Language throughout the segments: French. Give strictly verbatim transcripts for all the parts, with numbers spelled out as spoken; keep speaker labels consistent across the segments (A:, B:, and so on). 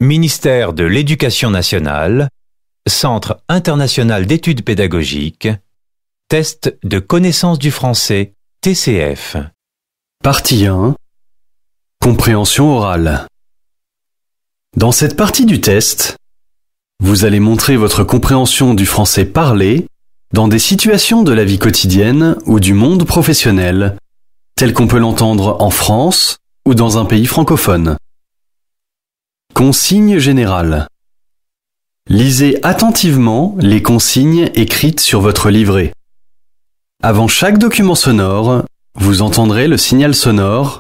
A: Ministère de l'Éducation nationale, Centre international d'études pédagogiques, Test de connaissance du français, T C F.
B: Partie un. Compréhension orale. Dans cette partie du test, vous allez montrer votre compréhension du français parlé dans des situations de la vie quotidienne ou du monde professionnel, tel qu'on peut l'entendre en France ou dans un pays francophone. Consignes générales. Lisez attentivement les consignes écrites sur votre livret. Avant chaque document sonore, vous entendrez le signal sonore.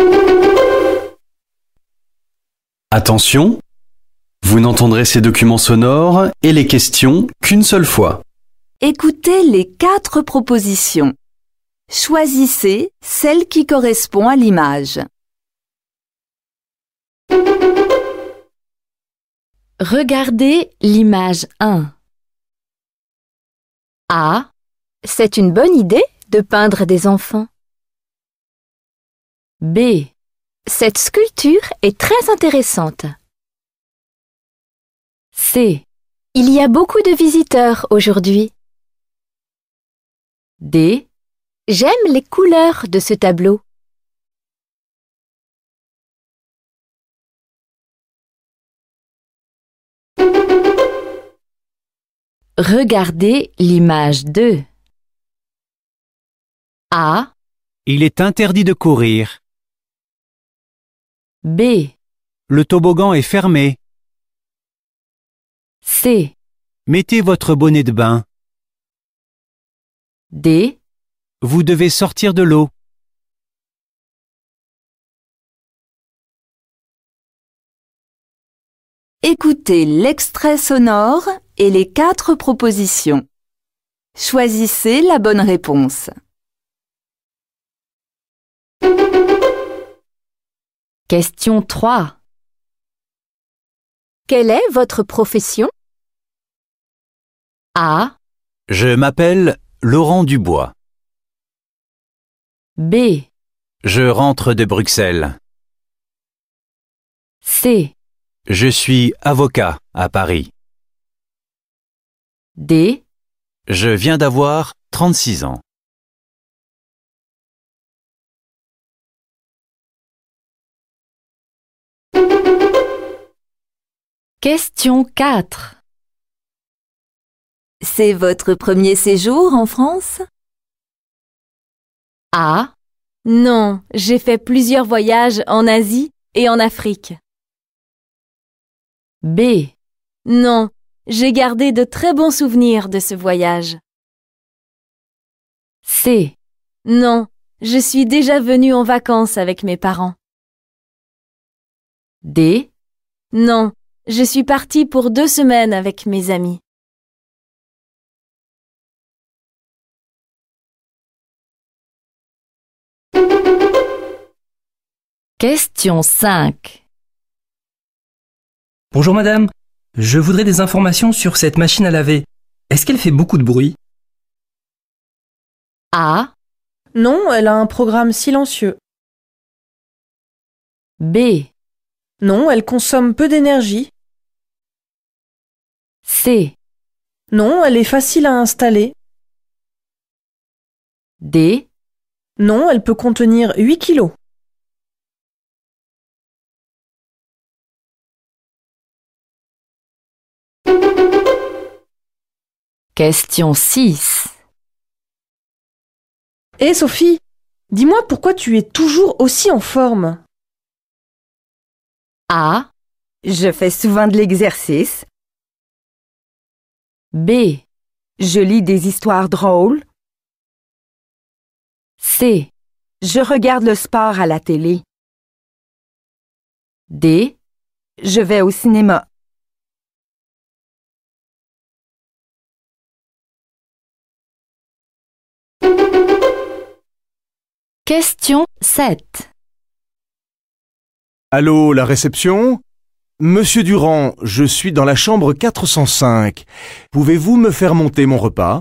B: Attention, vous n'entendrez ces documents sonores et les questions qu'une seule fois.
C: Écoutez les quatre propositions. Choisissez celle qui correspond à l'image.
D: Regardez l'image un. A. C'est une bonne idée de peindre des enfants. B. Cette sculpture est très intéressante. C. Il y a beaucoup de visiteurs aujourd'hui. D. J'aime les couleurs de ce tableau. Regardez l'image deux. A.
E: Il est interdit de courir.
D: B.
E: Le toboggan est fermé.
D: C.
E: Mettez votre bonnet de bain.
D: D.
E: Vous devez sortir de l'eau.
C: Écoutez l'extrait sonore et les quatre propositions. Choisissez la bonne réponse.
D: Question trois. Quelle est votre profession? A.
A: Je m'appelle Laurent Dubois.
D: B.
A: Je rentre de Bruxelles.
D: C.
A: Je suis avocat à Paris.
D: D.
A: Je viens d'avoir trente-six ans.
D: Question quatre.
C: C'est votre premier séjour en France?
D: A.
F: Non, j'ai fait plusieurs voyages en Asie et en Afrique.
D: B.
F: Non, j'ai gardé de très bons souvenirs de ce voyage.
D: C.
F: Non, je suis déjà venue en vacances avec mes parents.
D: D.
F: Non, je suis partie pour deux semaines avec mes amis.
D: Question cinq.
G: Bonjour madame, je voudrais des informations sur cette machine à laver. Est-ce qu'elle fait beaucoup de bruit?
D: A.
H: Non, elle a un programme silencieux.
D: B.
H: Non, elle consomme peu d'énergie.
D: C.
H: Non, elle est facile à installer.
D: D.
H: Non, elle peut contenir huit kilos.
D: Question six.
H: Hé Sophie, dis-moi pourquoi tu es toujours aussi en forme?
D: A.
C: Je fais souvent de l'exercice.
D: B.
C: Je lis des histoires drôles.
D: C.
C: Je regarde le sport à la télé.
D: D.
C: Je vais au cinéma.
D: Question sept.
I: Allô, la réception? Monsieur Durand, je suis dans la chambre quatre cent cinq. Pouvez-vous me faire monter mon repas?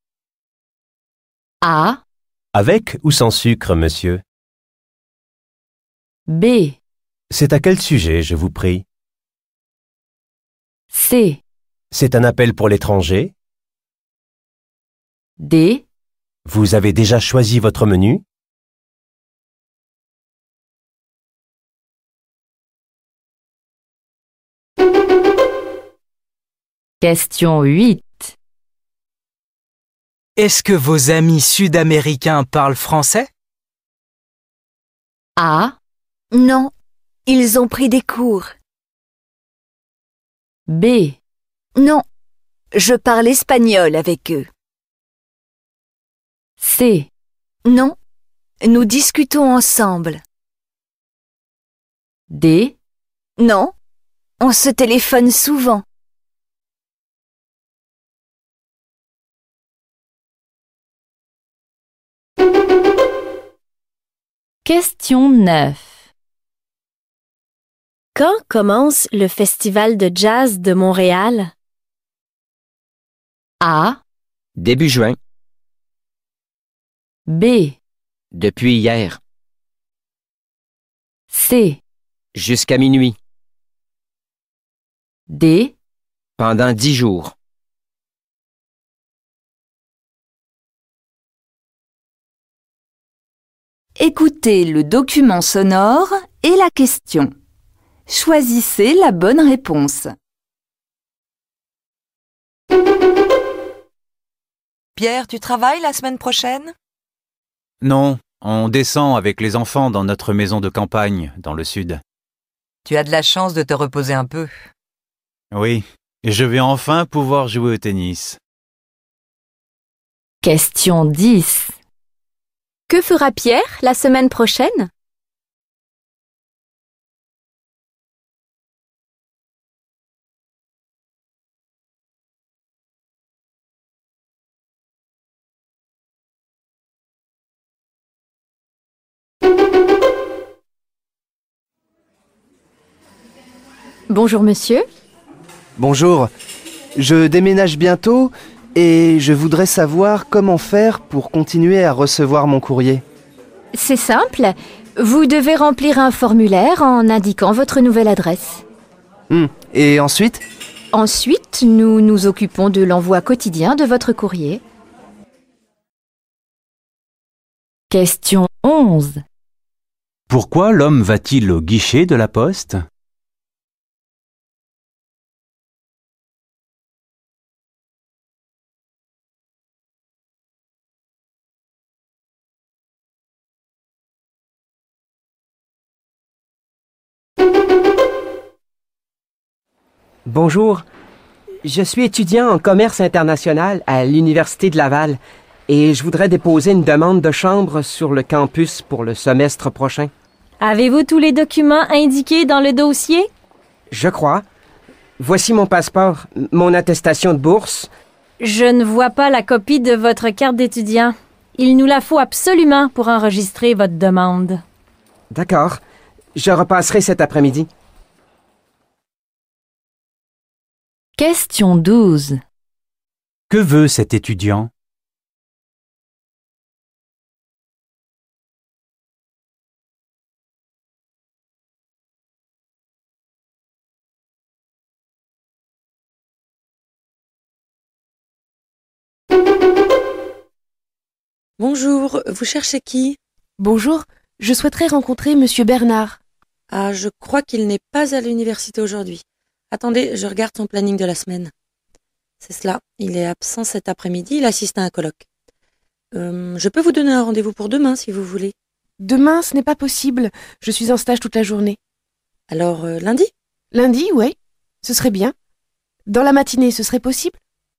D: A.
J: Avec ou sans sucre, monsieur?
D: B.
J: C'est à quel sujet, je vous prie?
C: C.
J: C'est un appel pour l'étranger.
C: D.
J: Vous avez déjà choisi votre menu.
C: Question huit.
K: Est-ce que vos amis sud-américains parlent français?
C: A.
D: Non, ils ont pris des cours.
C: B.
D: Non, je parle espagnol avec eux.
C: C.
D: Non, nous discutons ensemble.
C: D.
D: Non, on se téléphone souvent.
C: Question neuf.
F: Quand commence le Festival de jazz de Montréal?
C: A.
L: Début juin.
C: B.
L: Depuis hier.
C: C.
L: Jusqu'à minuit.
C: D.
L: Pendant dix jours.
C: Écoutez le document sonore et la question. Choisissez la bonne réponse.
M: Pierre, tu travailles la semaine prochaine?
E: Non, on descend avec les enfants dans notre maison de campagne, dans le sud.
M: Tu as de la chance de te reposer un peu.
E: Oui, et je vais enfin pouvoir jouer au tennis.
C: Question dix.
D: Que fera Pierre la semaine prochaine? Bonjour monsieur.
N: Bonjour. Je déménage bientôt et je voudrais savoir comment faire pour continuer à recevoir mon courrier.
D: C'est simple. Vous devez remplir un formulaire en indiquant votre nouvelle adresse.
N: Hum. Et ensuite?
D: Ensuite, nous nous occupons de l'envoi quotidien de votre courrier.
C: Question onze.
E: Pourquoi l'homme va-t-il au guichet de la poste?
O: Bonjour, je suis étudiant en commerce international à l'Université de Laval et je voudrais déposer une demande de chambre sur le campus pour le semestre prochain.
F: Avez-vous tous les documents indiqués dans le dossier?
O: Je crois. Voici mon passeport, mon attestation de bourse.
F: Je ne vois pas la copie de votre carte d'étudiant. Il nous la faut absolument pour enregistrer votre demande.
O: D'accord. Je repasserai cet après-midi.
C: Question douze.
E: Que veut cet étudiant?
P: Bonjour, vous cherchez qui?
H: Bonjour, je souhaiterais rencontrer Monsieur Bernard.
P: Ah, je crois qu'il n'est pas à l'université aujourd'hui. Attendez, je regarde son planning de la semaine. C'est cela, il est absent cet après-midi, il assiste à un colloque. Euh, je peux vous donner un rendez-vous pour demain, si vous voulez.
H: Demain, ce n'est pas possible. Je suis en stage toute la journée.
P: Alors, euh, lundi?
H: Lundi, oui. Ce serait bien. Dans la matinée, ce serait possible?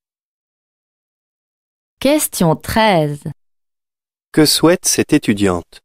C: Question treize.
Q: Que souhaite cette étudiante?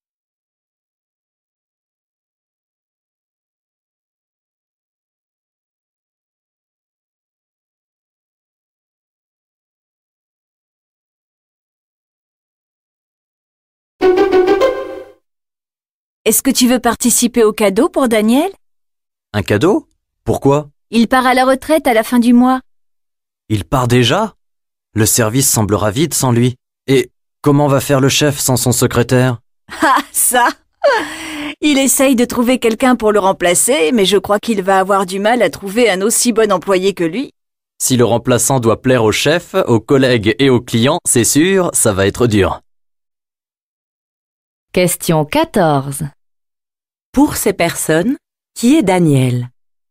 R: Est-ce que tu veux participer au cadeau pour Daniel?
S: Un cadeau? Pourquoi?
R: Il part à la retraite à la fin du mois.
S: Il part déjà? Le service semblera vide sans lui. Et comment va faire le chef sans son secrétaire?
R: Ah, ça! Il essaye de trouver quelqu'un pour le remplacer, mais je crois qu'il va avoir du mal à trouver un aussi bon employé que lui.
S: Si le remplaçant doit plaire au chef, aux collègues et aux clients, c'est sûr, ça va être dur.
C: Question quatorze.
T: Pour ces personnes, qui est Daniel?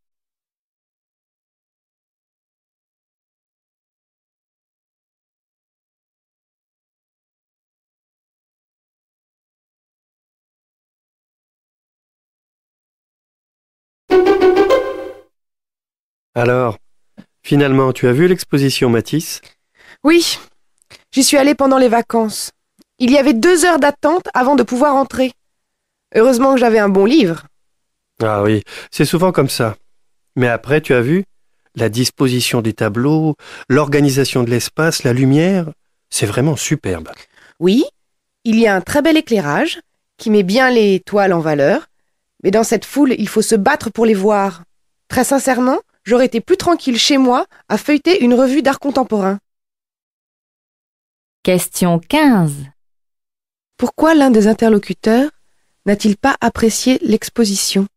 Q: Alors, finalement, tu as vu l'exposition Matisse?
H: Oui, j'y suis allée pendant les vacances. Il y avait deux heures d'attente avant de pouvoir entrer. Heureusement que j'avais un bon livre.
Q: Ah oui, c'est souvent comme ça. Mais après, tu as vu? La disposition des tableaux, l'organisation de l'espace, la lumière, c'est vraiment superbe.
H: Oui, il y a un très bel éclairage qui met bien les toiles en valeur, mais dans cette foule, il faut se battre pour les voir. Très sincèrement, j'aurais été plus tranquille chez moi à feuilleter une revue d'art contemporain.
C: Question quinze.
H: Pourquoi l'un des interlocuteurs n'a-t-il pas apprécié l'exposition?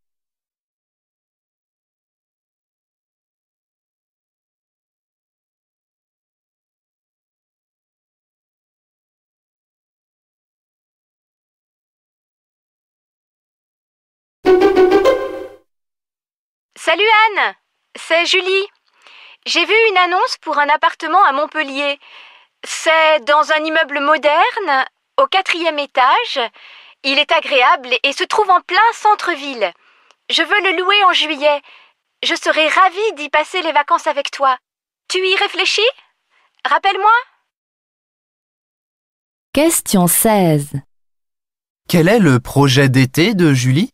D: Salut Anne, c'est Julie. J'ai vu une annonce pour un appartement à Montpellier. C'est dans un immeuble moderne, au quatrième étage. Il est agréable et se trouve en plein centre-ville. Je veux le louer en juillet. Je serai ravie d'y passer les vacances avec toi. Tu y réfléchis? Rappelle-moi.
C: Question seize.
U: Quel est le projet d'été de Julie?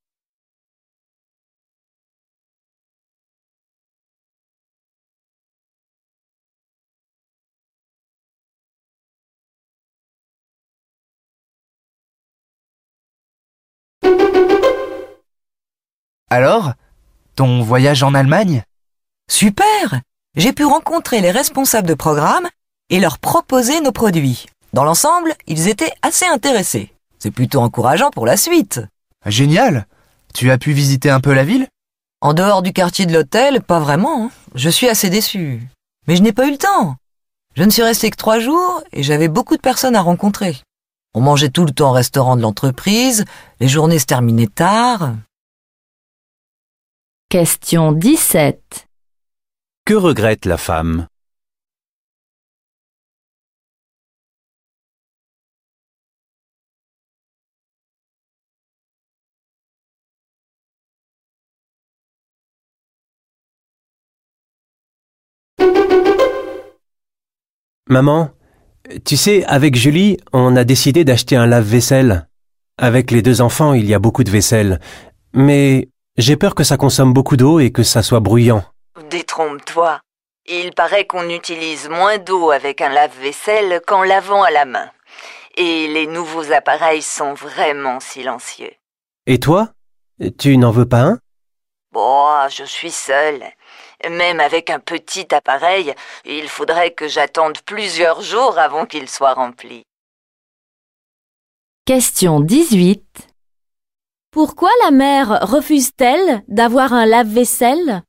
U: Alors, ton voyage en Allemagne?
M: Super! J'ai pu rencontrer les responsables de programme et leur proposer nos produits. Dans l'ensemble, ils étaient assez intéressés. C'est plutôt encourageant pour la suite.
U: Génial! Tu as pu visiter un peu la ville?
M: En dehors du quartier de l'hôtel, pas vraiment. hein. Je suis assez déçu. Mais je n'ai pas eu le temps. Je ne suis resté que trois jours et j'avais beaucoup de personnes à rencontrer. On mangeait tout le temps au restaurant de l'entreprise, les journées se terminaient tard.
C: Question dix-sept.
E: Que regrette la femme?
J: Maman, tu sais, avec Julie, on a décidé d'acheter un lave-vaisselle. Avec les deux enfants, il y a beaucoup de vaisselle. Mais j'ai peur que ça consomme beaucoup d'eau et que ça soit bruyant.
V: Détrompe-toi. Il paraît qu'on utilise moins d'eau avec un lave-vaisselle qu'en lavant à la main. Et les nouveaux appareils sont vraiment silencieux.
J: Et toi? Tu n'en veux pas un?
V: Bon, je suis seule. Même avec un petit appareil, il faudrait que j'attende plusieurs jours avant qu'il soit rempli.
C: Question dix-huit.
F: Pourquoi la mère refuse-t-elle d'avoir un lave-vaisselle?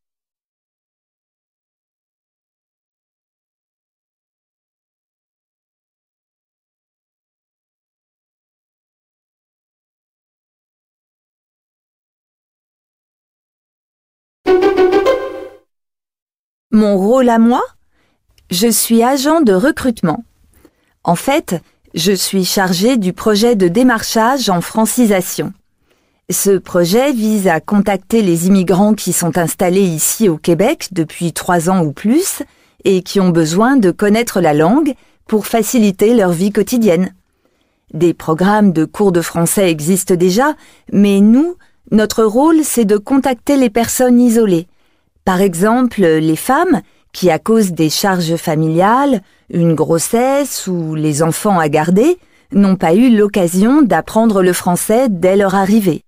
C: Mon rôle à moi? Je suis agent de recrutement. En fait, je suis chargée du projet de démarchage en francisation. Ce projet vise à contacter les immigrants qui sont installés ici au Québec depuis trois ans ou plus et qui ont besoin de connaître la langue pour faciliter leur vie quotidienne. Des programmes de cours de français existent déjà, mais nous, notre rôle, c'est de contacter les personnes isolées. Par exemple, les femmes qui, à cause des charges familiales, une grossesse ou les enfants à garder, n'ont pas eu l'occasion d'apprendre le français dès leur arrivée.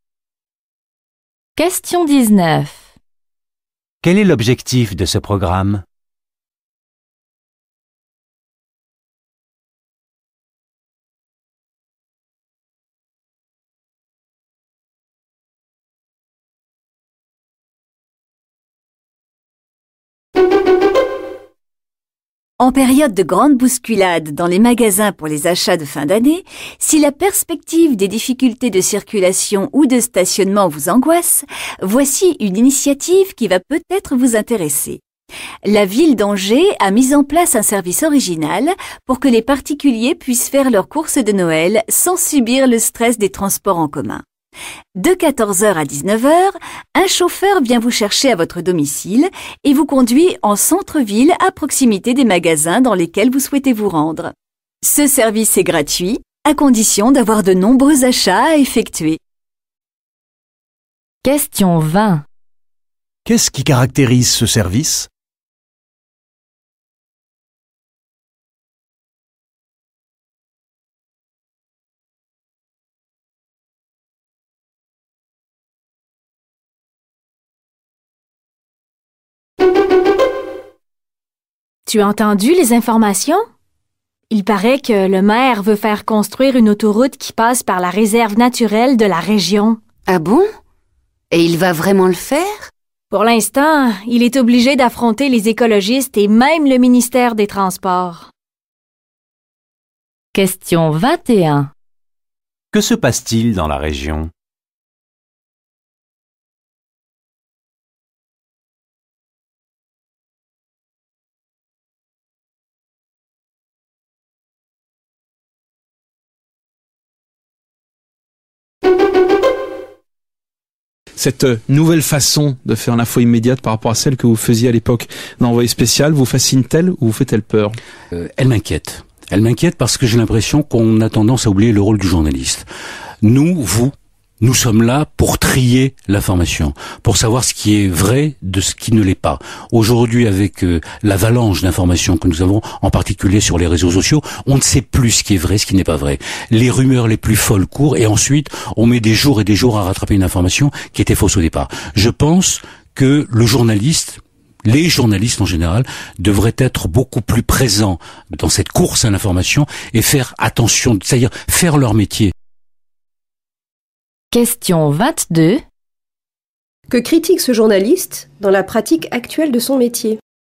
C: Question dix-neuf.
A: Quel est l'objectif de ce programme?
R: En période de grande bousculade dans les magasins pour les achats de fin d'année, si la perspective des difficultés de circulation ou de stationnement vous angoisse, voici une initiative qui va peut-être vous intéresser. La ville d'Angers a mis en place un service original pour que les particuliers puissent faire leurs courses de Noël sans subir le stress des transports en commun. De quatorze heures à dix-neuf heures, un chauffeur vient vous chercher à votre domicile et vous conduit en centre-ville à proximité des magasins dans lesquels vous souhaitez vous rendre. Ce service est gratuit, à condition d'avoir de nombreux achats à effectuer.
F: Question vingt.
I: Qu'est-ce qui caractérise ce service?
F: Tu as entendu les informations? Il paraît que le maire veut faire construire une autoroute qui passe par la réserve naturelle de la région.
B: Ah bon? Et il va vraiment le faire?
F: Pour l'instant, il est obligé d'affronter les écologistes et même le ministère des Transports.
T: Question vingt et un.
A: Que se passe-t-il dans la région?
G: Cette nouvelle façon de faire l'info immédiate par rapport à celle que vous faisiez à l'époque d'envoyé spécial, vous fascine-t-elle ou vous fait-elle peur?
W: euh, Elle m'inquiète. Elle m'inquiète parce que j'ai l'impression qu'on a tendance à oublier le rôle du journaliste. Nous, vous, nous sommes là pour trier l'information, pour savoir ce qui est vrai de ce qui ne l'est pas. Aujourd'hui, avec euh, l'avalanche d'informations que nous avons, en particulier sur les réseaux sociaux, on ne sait plus ce qui est vrai, ce qui n'est pas vrai. Les rumeurs les plus folles courent et ensuite, on met des jours et des jours à rattraper une information qui était fausse au départ. Je pense que le journaliste, les journalistes en général, devraient être beaucoup plus présents dans cette course à l'information et faire attention, c'est-à-dire faire leur métier.
F: Question vingt-deux.
X: Que critique ce journaliste dans la pratique actuelle de son métier?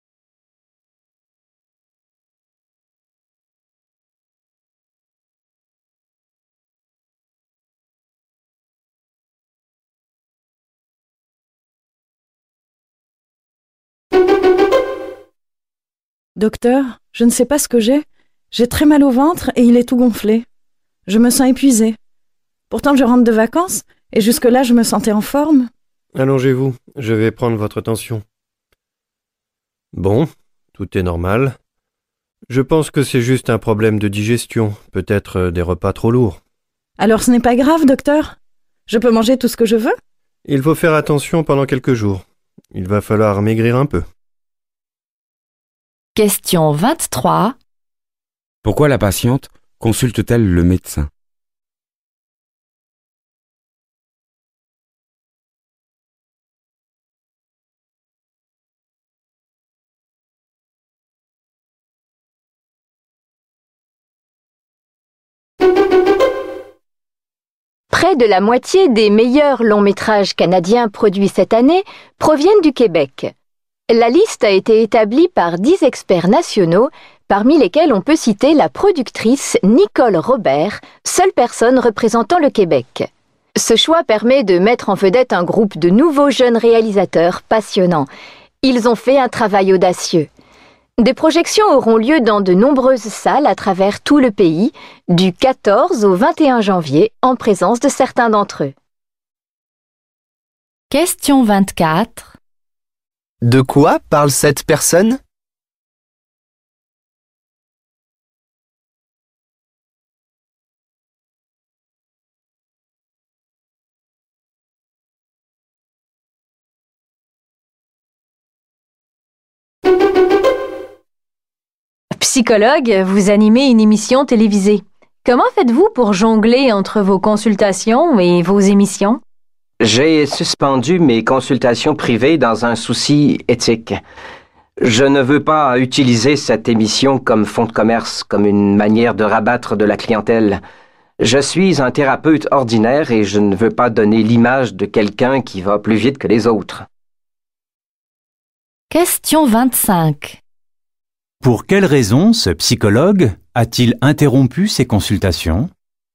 Y: Docteur, je ne sais pas ce que j'ai. J'ai très mal au ventre et il est tout gonflé. Je me sens épuisée. Pourtant, je rentre de vacances et jusque-là, je me sentais en forme.
Q: Allongez-vous, je vais prendre votre tension. Bon, tout est normal. Je pense que c'est juste un problème de digestion, peut-être des repas trop lourds.
Y: Alors ce n'est pas grave, docteur? Je peux manger tout ce que je veux?
Q: Il faut faire attention pendant quelques jours. Il va falloir maigrir un peu.
F: Question vingt-trois.
Z: Pourquoi la patiente consulte-t-elle le médecin?
D: Près de la moitié des meilleurs longs métrages canadiens produits cette année proviennent du Québec. La liste a été établie par dix experts nationaux, parmi lesquels on peut citer la productrice Nicole Robert, seule personne représentant le Québec. Ce choix permet de mettre en vedette un groupe de nouveaux jeunes réalisateurs passionnants. Ils ont fait un travail audacieux. Des projections auront lieu dans de nombreuses salles à travers tout le pays, du quatorze au vingt et un janvier, en présence de certains d'entre eux.
F: Question vingt-quatre.
N: De quoi parle cette personne?
F: Psychologue, vous animez une émission télévisée. Comment faites-vous pour jongler entre vos consultations et vos émissions?
O: J'ai suspendu mes consultations privées dans un souci éthique. Je ne veux pas utiliser cette émission comme fonds de commerce, comme une manière de rabattre de la clientèle. Je suis un thérapeute ordinaire et je ne veux pas donner l'image de quelqu'un qui va plus vite que les autres.
F: Question vingt-cinq.
E: Pour quelle raison ce psychologue a-t-il interrompu ses consultations?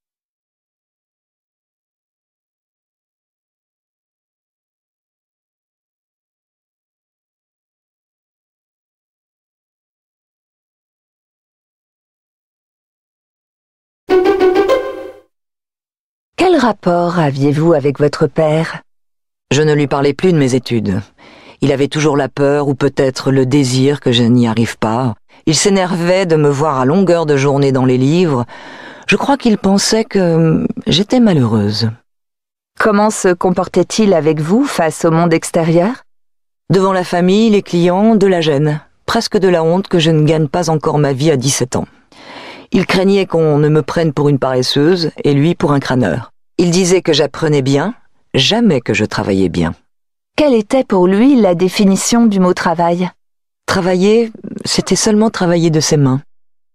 V: Quel rapport aviez-vous avec votre père?
M: Je ne lui parlais plus de mes études. Il avait toujours la peur ou peut-être le désir que je n'y arrive pas. Il s'énervait de me voir à longueur de journée dans les livres. Je crois qu'il pensait que j'étais malheureuse.
V: Comment se comportait-il avec vous face au monde extérieur?
M: Devant la famille, les clients, de la gêne, presque de la honte que je ne gagne pas encore ma vie à dix-sept ans. Il craignait qu'on ne me prenne pour une paresseuse et lui pour un crâneur. Il disait que j'apprenais bien, jamais que je travaillais bien.
V: Quelle était pour lui la définition du mot travail?
M: Travailler, c'était seulement travailler de ses mains.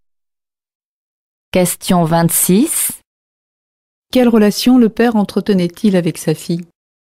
R: Question vingt-six.
H: Quelle relation le père entretenait-il avec sa fille?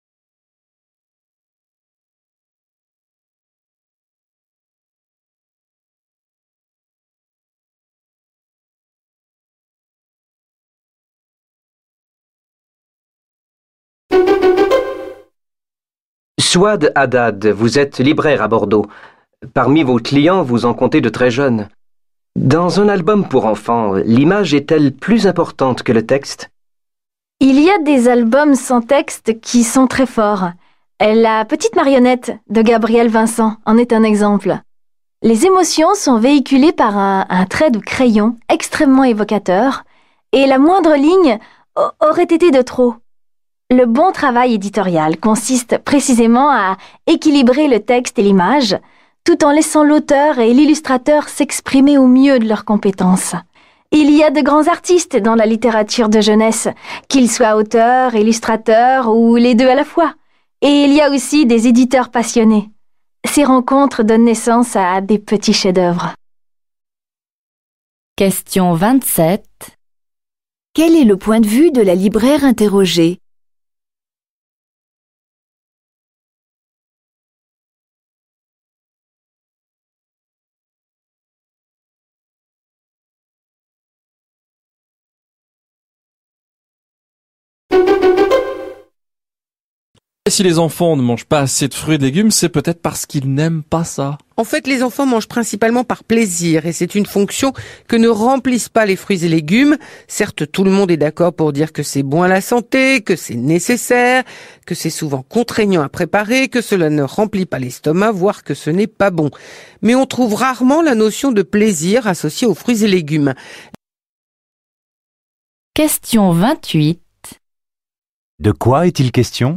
O: Souad Haddad, vous êtes libraire à Bordeaux. Parmi vos clients, vous en comptez de très jeunes. Dans un album pour enfants, l'image est-elle plus importante que le texte?
F: Il y a des albums sans texte qui sont très forts. La petite marionnette de Gabriel Vincent en est un exemple. Les émotions sont véhiculées par un, un trait de crayon extrêmement évocateur et la moindre ligne aurait été de trop. Le bon travail éditorial consiste précisément à équilibrer le texte et l'image, tout en laissant l'auteur et l'illustrateur s'exprimer au mieux de leurs compétences. Il y a de grands artistes dans la littérature de jeunesse, qu'ils soient auteurs, illustrateurs ou les deux à la fois. Et il y a aussi des éditeurs passionnés. Ces rencontres donnent naissance à des petits chefs-d'œuvre.
R: Question vingt-sept. Quel est le point de vue de la libraire interrogée?
G: Si les enfants ne mangent pas assez de fruits et de légumes, c'est peut-être parce qu'ils n'aiment pas ça.
K: En fait, les enfants mangent principalement par plaisir et c'est une fonction que ne remplissent pas les fruits et légumes. Certes, tout le monde est d'accord pour dire que c'est bon à la santé, que c'est nécessaire, que c'est souvent contraignant à préparer, que cela ne remplit pas l'estomac, voire que ce n'est pas bon. Mais on trouve rarement la notion de plaisir associée aux fruits et légumes.
R: Question vingt-huit.
E: De quoi est-il question?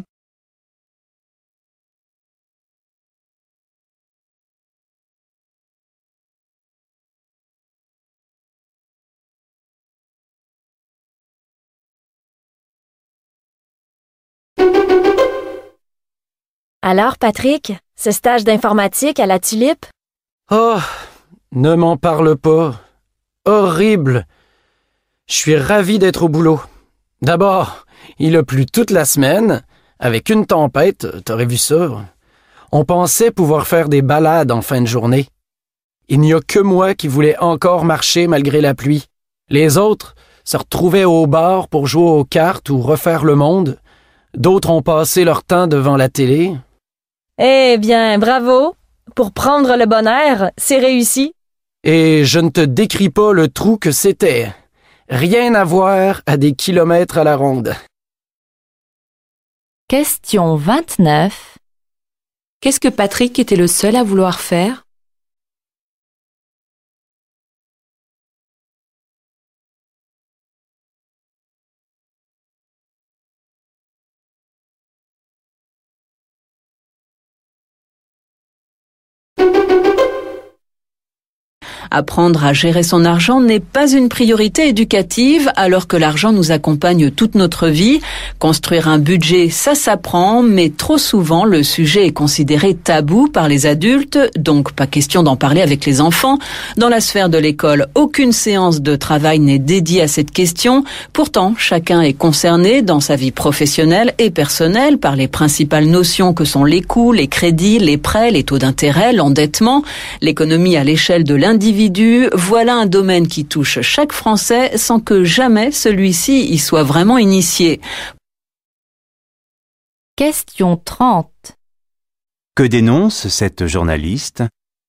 F: Alors, Patrick, ce stage d'informatique à la Tulipe?
J: Oh, ne m'en parle pas. Horrible. Je suis ravi d'être au boulot. D'abord, il a plu toute la semaine, avec une tempête, t'aurais vu ça. On pensait pouvoir faire des balades en fin de journée. Il n'y a que moi qui voulais encore marcher malgré la pluie. Les autres se retrouvaient au bar pour jouer aux cartes ou refaire le monde. D'autres ont passé leur temps devant la télé.
F: Eh bien, bravo! Pour prendre le bon air, c'est réussi.
J: Et je ne te décris pas le trou que c'était. Rien à voir à des kilomètres à la ronde.
R: Question vingt-neuf.
T: Qu'est-ce que Patrick était le seul à vouloir faire?
C: Apprendre à gérer son argent n'est pas une priorité éducative alors que l'argent nous accompagne toute notre vie. Construire un budget, ça s'apprend, mais trop souvent le sujet est considéré tabou par les adultes, donc pas question d'en parler avec les enfants. Dans la sphère de l'école, aucune séance de travail n'est dédiée à cette question. Pourtant, chacun est concerné dans sa vie professionnelle et personnelle par les principales notions que sont les coûts, les crédits, les prêts, les taux d'intérêt, l'endettement, l'économie à l'échelle de l'individu. Voilà un domaine qui touche chaque Français sans que jamais celui-ci y soit vraiment initié.
I: Question trente.
A: Que dénonce cette journaliste ?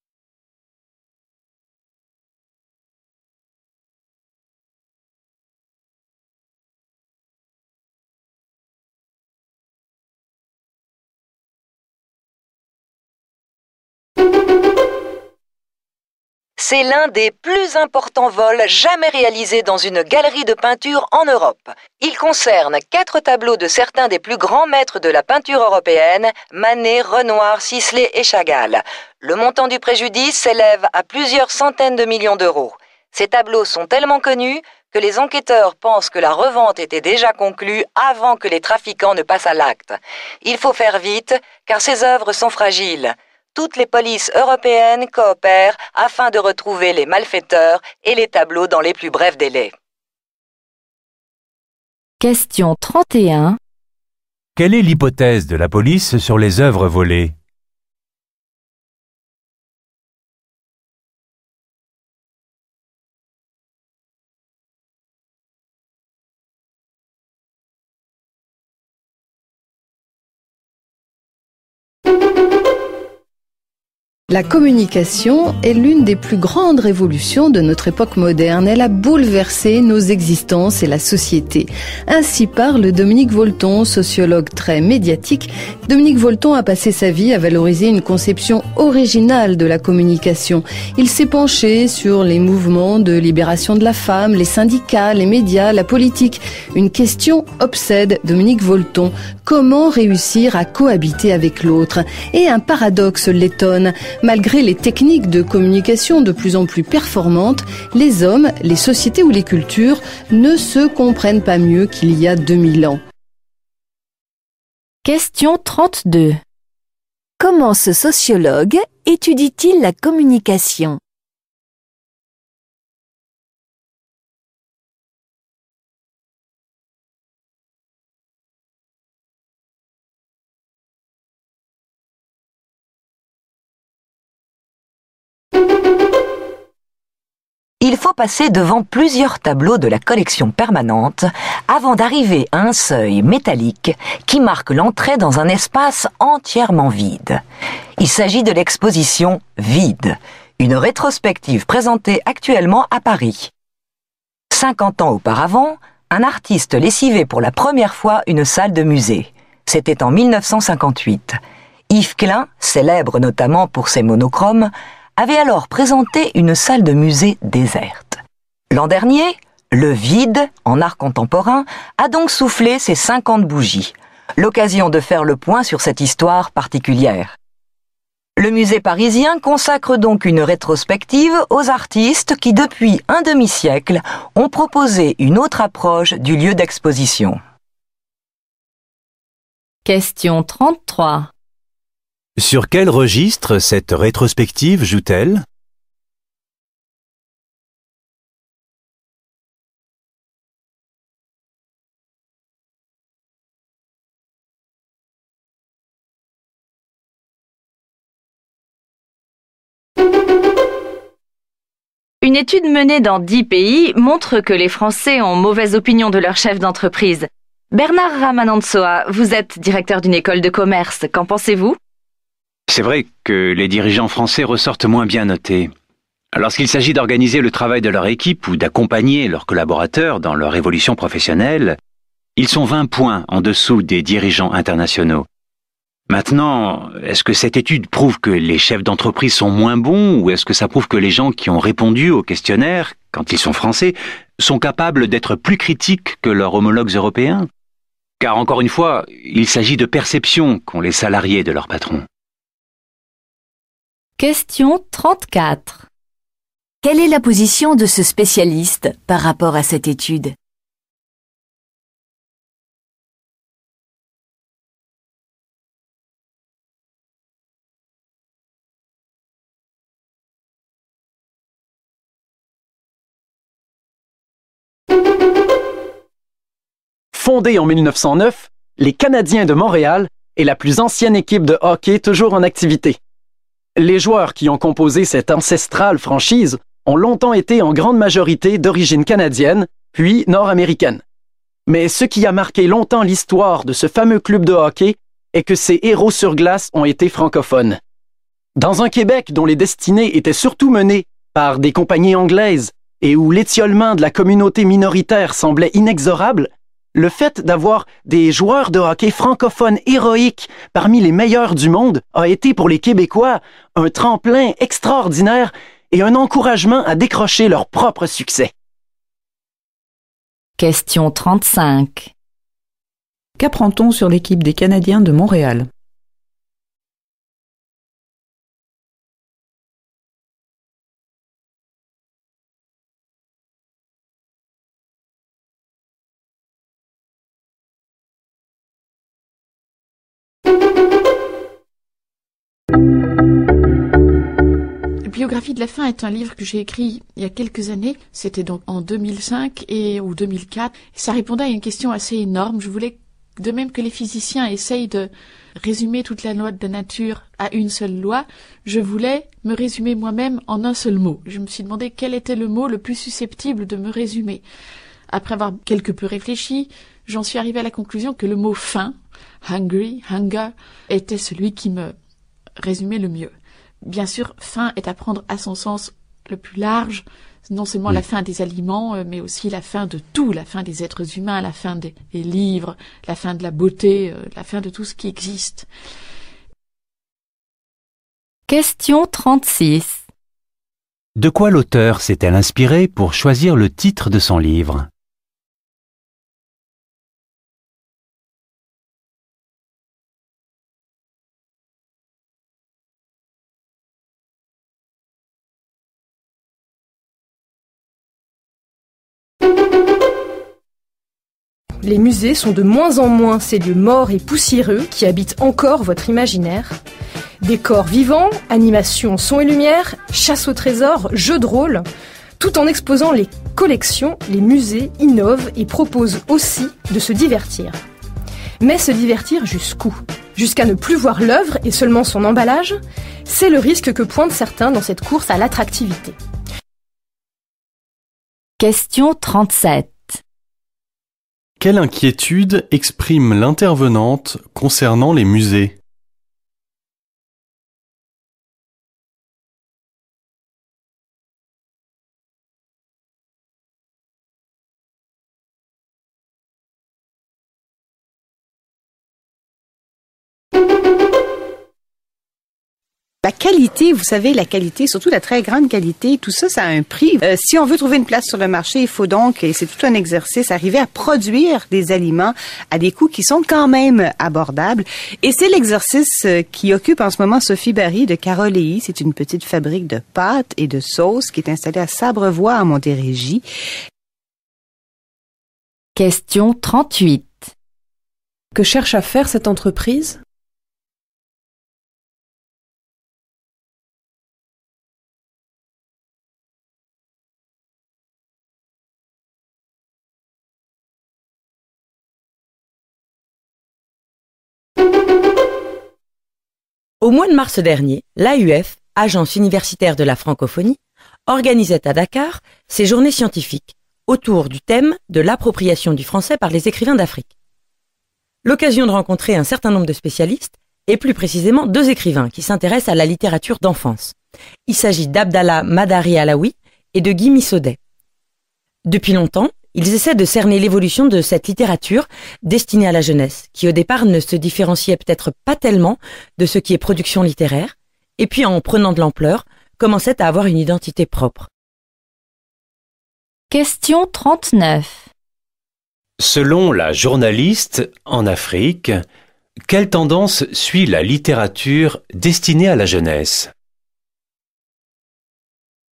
L: C'est l'un des plus importants vols jamais réalisés dans une galerie de peinture en Europe. Il concerne quatre tableaux de certains des plus grands maîtres de la peinture européenne, Manet, Renoir, Sisley et Chagall. Le montant du préjudice s'élève à plusieurs centaines de millions d'euros. Ces tableaux sont tellement connus que les enquêteurs pensent que la revente était déjà conclue avant que les trafiquants ne passent à l'acte. Il faut faire vite, car ces œuvres sont fragiles. Toutes les polices européennes coopèrent afin de retrouver les malfaiteurs et les tableaux dans les plus brefs délais.
I: Question trente et un.
A: Quelle est l'hypothèse de la police sur les œuvres volées ?
P: La communication est l'une des plus grandes révolutions de notre époque moderne. Elle a bouleversé nos existences et la société. Ainsi parle Dominique Volton, sociologue très médiatique. Dominique Volton a passé sa vie à valoriser une conception originale de la communication. Il s'est penché sur les mouvements de libération de la femme, les syndicats, les médias, la politique. Une question obsède Dominique Volton. Comment réussir à cohabiter avec l'autre ? Et un paradoxe l'étonne. Malgré les techniques de communication de plus en plus performantes, les hommes, les sociétés ou les cultures ne se comprennent pas mieux qu'il y a deux mille ans.
I: Question trente-deux. Comment ce sociologue étudie-t-il la communication ?
L: Il faut passer devant plusieurs tableaux de la collection permanente avant d'arriver à un seuil métallique qui marque l'entrée dans un espace entièrement vide. Il s'agit de l'exposition Vide, une rétrospective présentée actuellement à Paris. cinquante ans auparavant, un artiste lessivait pour la première fois une salle de musée. C'était en mille neuf cent cinquante-huit. Yves Klein, célèbre notamment pour ses monochromes, avait alors présenté une salle de musée déserte. L'an dernier, le vide, en art contemporain, a donc soufflé ses cinquante bougies, l'occasion de faire le point sur cette histoire particulière. Le musée parisien consacre donc une rétrospective aux artistes qui, depuis un demi-siècle, ont proposé une autre approche du lieu d'exposition.
I: Question trente-trois.
A: Sur quel registre cette rétrospective joue-t-elle ?
F: Une étude menée dans dix pays montre que les Français ont mauvaise opinion de leur chef d'entreprise. Bernard Ramanantsoa, vous êtes directeur d'une école de commerce. Qu'en pensez-vous ?
E: C'est vrai que les dirigeants français ressortent moins bien notés. Lorsqu'il s'agit d'organiser le travail de leur équipe ou d'accompagner leurs collaborateurs dans leur évolution professionnelle, ils sont vingt points en dessous des dirigeants internationaux. Maintenant, est-ce que cette étude prouve que les chefs d'entreprise sont moins bons ou est-ce que ça prouve que les gens qui ont répondu au questionnaire, quand ils sont français, sont capables d'être plus critiques que leurs homologues européens ? Car encore une fois, il s'agit de perception qu'ont les salariés de leur patron.
I: Question trente-quatre.
R: Quelle est la position de ce spécialiste par rapport à cette étude ?
B: Fondée en mille neuf cent neuf, les Canadiens de Montréal est la plus ancienne équipe de hockey toujours en activité. Les joueurs qui ont composé cette ancestrale franchise ont longtemps été en grande majorité d'origine canadienne, puis nord-américaine. Mais ce qui a marqué longtemps l'histoire de ce fameux club de hockey est que ses héros sur glace ont été francophones. Dans un Québec dont les destinées étaient surtout menées par des compagnies anglaises et où l'étiolement de la communauté minoritaire semblait inexorable, le fait d'avoir des joueurs de hockey francophones héroïques parmi les meilleurs du monde a été pour les Québécois un tremplin extraordinaire et un encouragement à décrocher leur propre succès.
R: Question trente-cinq.
H: Qu'apprend-on sur l'équipe des Canadiens de Montréal ?
S: Biographie de la faim est un livre que j'ai écrit il y a quelques années. C'était donc en deux mille cinq et, ou deux mille quatre. Ça répondait à une question assez énorme. Je voulais, de même que les physiciens essayent de résumer toute la loi de la nature à une seule loi, je voulais me résumer moi-même en un seul mot. Je me suis demandé quel était le mot le plus susceptible de me résumer. Après avoir quelque peu réfléchi, j'en suis arrivée à la conclusion que le mot faim, hungry, hunger, était celui qui me résumait le mieux. Bien sûr, faim est à prendre à son sens le plus large, non seulement oui. la faim des aliments, mais aussi la faim de tout, la faim des êtres humains, la faim des, des livres, la faim de la beauté, la faim de tout ce qui existe.
R: Question trente-six.
A: De quoi l'auteur s'est-elle inspirée pour choisir le titre de son livre ?
U: Les musées sont de moins en moins ces lieux morts et poussiéreux qui habitent encore votre imaginaire. Décors vivants, animations, son et lumière, chasse au trésor, jeux de rôle. Tout en exposant les collections, les musées innovent et proposent aussi de se divertir. Mais se divertir jusqu'où ? Jusqu'à ne plus voir l'œuvre et seulement son emballage ? C'est le risque que pointent certains dans cette course à l'attractivité.
R: Question trente-sept.
W: Quelle inquiétude exprime l'intervenante concernant les musées ?
X: La qualité, vous savez, la qualité, surtout la très grande qualité, tout ça, ça a un prix. Euh, si on veut trouver une place sur le marché, il faut donc, et c'est tout un exercice, arriver à produire des aliments à des coûts qui sont quand même abordables. Et c'est l'exercice qui occupe en ce moment Sophie Barry de Caroléi. C'est une petite fabrique de pâtes et de sauces qui est installée à Sabrevois, à Montérégie.
R: Question trente-huit.
U: Que cherche à faire cette entreprise ?
T: Au mois de mars dernier, l'A U F, Agence universitaire de la francophonie, organisait à Dakar ses journées scientifiques autour du thème de l'appropriation du français par les écrivains d'Afrique. L'occasion de rencontrer un certain nombre de spécialistes, et plus précisément deux écrivains qui s'intéressent à la littérature d'enfance. Il s'agit d'Abdallah Madari Alaoui et de Guy Missaudet. Depuis longtemps, ils essaient de cerner l'évolution de cette littérature destinée à la jeunesse, qui au départ ne se différenciait peut-être pas tellement de ce qui est production littéraire, et puis en prenant de l'ampleur, commençait à avoir une identité propre.
R: Question trente-neuf.
A: Selon la journaliste, en Afrique, quelle tendance suit la littérature destinée à la jeunesse ?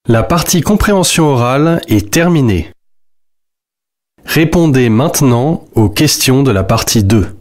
W: La partie compréhension orale est terminée. Répondez maintenant aux questions de la partie deux.